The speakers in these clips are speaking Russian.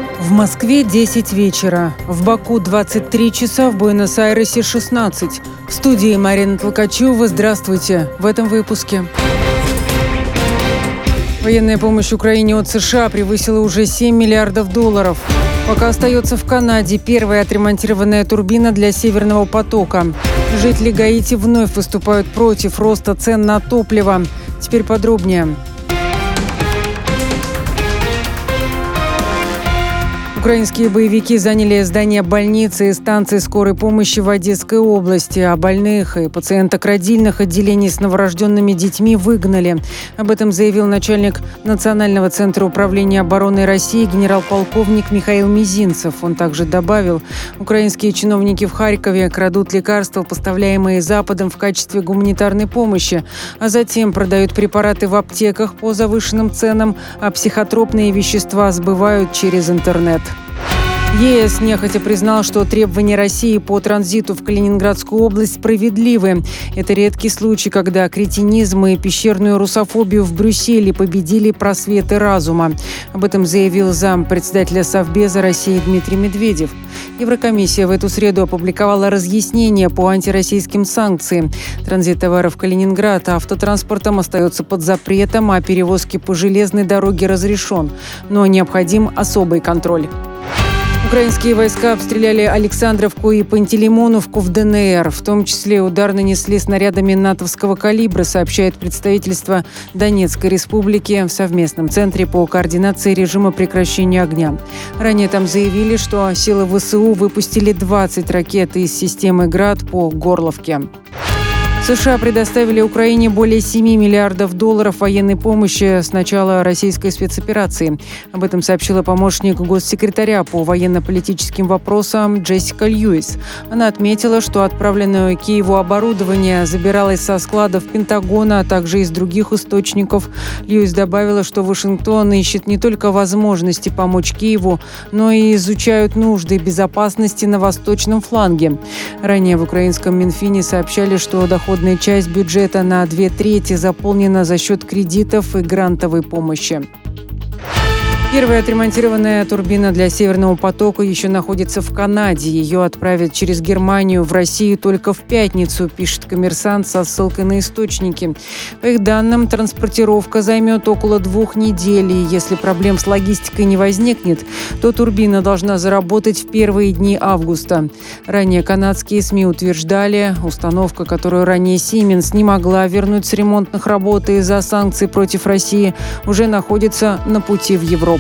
В Москве 10 вечера, в Баку 23 часа, в Буэнос-Айресе 16. В студии Марина Толкачева. Здравствуйте. В этом выпуске. Военная помощь Украине от США превысила уже $7 миллиардов. Пока остается в Канаде первая отремонтированная турбина для Северного потока. Жители Гаити вновь выступают против роста цен на топливо. Теперь подробнее. Украинские боевики заняли здание больницы и станции скорой помощи в Одесской области, а больных и пациенток родильных отделений с новорожденными детьми выгнали. Об этом заявил начальник Национального центра управления обороны России генерал-полковник Михаил Мизинцев. Он также добавил, украинские чиновники в Харькове крадут лекарства, поставляемые Западом в качестве гуманитарной помощи, а затем продают препараты в аптеках по завышенным ценам, а психотропные вещества сбывают через интернет. ЕС нехотя признал, что требования России по транзиту в Калининградскую область справедливы. Это редкий случай, когда кретинизм и пещерную русофобию в Брюсселе победили просветы разума. Об этом заявил зампредседателя Совбеза России Дмитрий Медведев. Еврокомиссия в эту среду опубликовала разъяснение по антироссийским санкциям. Транзит товаров в Калининград автотранспортом остается под запретом, а перевозки по железной дороге разрешен. Но необходим особый контроль. Украинские войска обстреляли Александровку и Пантелеймоновку в ДНР. В том числе удар нанесли снарядами натовского калибра, сообщает представительство Донецкой республики в совместном центре по координации режима прекращения огня. Ранее там заявили, что силы ВСУ выпустили 20 ракет из системы «Град» по Горловке. США предоставили Украине более $7 миллиардов военной помощи с начала российской спецоперации. Об этом сообщила помощник госсекретаря по военно-политическим вопросам Джессика Льюис. Она отметила, что отправленное Киеву оборудование забиралось со складов Пентагона, а также из других источников. Льюис добавила, что Вашингтон ищет не только возможности помочь Киеву, но и изучают нужды безопасности на восточном фланге. Ранее в украинском Минфине сообщали, что доходная часть бюджета на 2/3 заполнена за счет кредитов и грантовой помощи. Первая отремонтированная турбина для Северного потока еще находится в Канаде. Ее отправят через Германию в Россию только в пятницу, пишет «Коммерсант» со ссылкой на источники. По их данным, транспортировка займет около 2 недель. И если проблем с логистикой не возникнет, то турбина должна заработать в первые дни августа. Ранее канадские СМИ утверждали, установка, которую ранее Siemens не могла вернуть с ремонтных работ из-за санкций против России, уже находится на пути в Европу.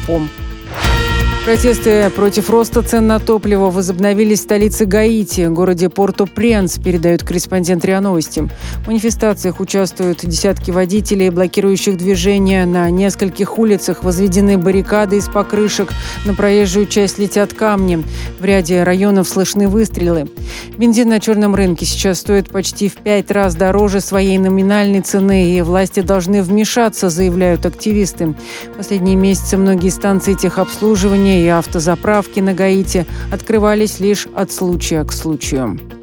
Протесты против роста цен на топливо возобновились в столице Гаити, городе Порто-Пренс, передает корреспондент РИА Новости. В манифестациях участвуют десятки водителей, блокирующих движение. На нескольких улицах возведены баррикады из покрышек, на проезжую часть летят камни. В ряде районов слышны выстрелы. Бензин на черном рынке сейчас стоит почти в 5 раз дороже своей номинальной цены, и власти должны вмешаться, заявляют активисты. В последние месяцы многие станции техобслуживания и автозаправки на Гаити открывались лишь от случая к случаю.